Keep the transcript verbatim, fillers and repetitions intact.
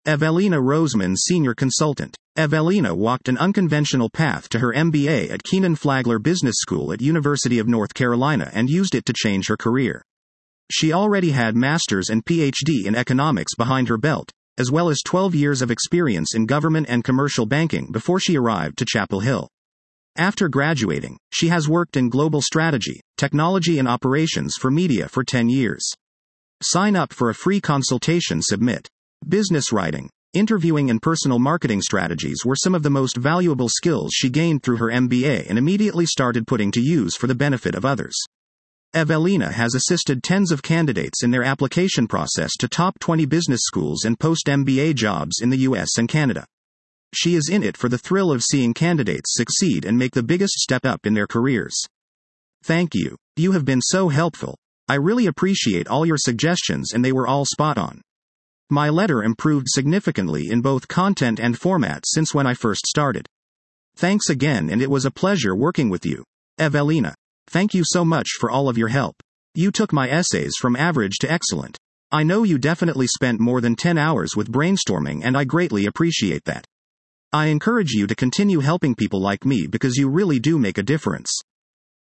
Evelina Roseman, Senior Consultant. Evelina walked an unconventional path to her M B A at Kenan Flagler Business School at University of North Carolina and used it to change her career. She already had master's and P H D in economics behind her belt, as well as twelve years of experience in government and commercial banking before she arrived to Chapel Hill. After graduating, she has worked in global strategy, technology and operations for media for ten years. Sign up for a free consultation. Submit. Business writing, interviewing and personal marketing strategies were some of the most valuable skills she gained through her M B A and immediately started putting to use for the benefit of others. Evelina has assisted tens of candidates in their application process to top twenty business schools and post-M B A jobs in the U S and Canada. She is in it for the thrill of seeing candidates succeed and make the biggest step up in their careers. Thank you. You have been so helpful. I really appreciate all your suggestions and they were all spot on. My letter improved significantly in both content and format since when I first started. Thanks again, and it was a pleasure working with you. Evelina. Thank you so much for all of your help. You took my essays from average to excellent. I know you definitely spent more than ten hours with brainstorming, and I greatly appreciate that. I encourage you to continue helping people like me because you really do make a difference.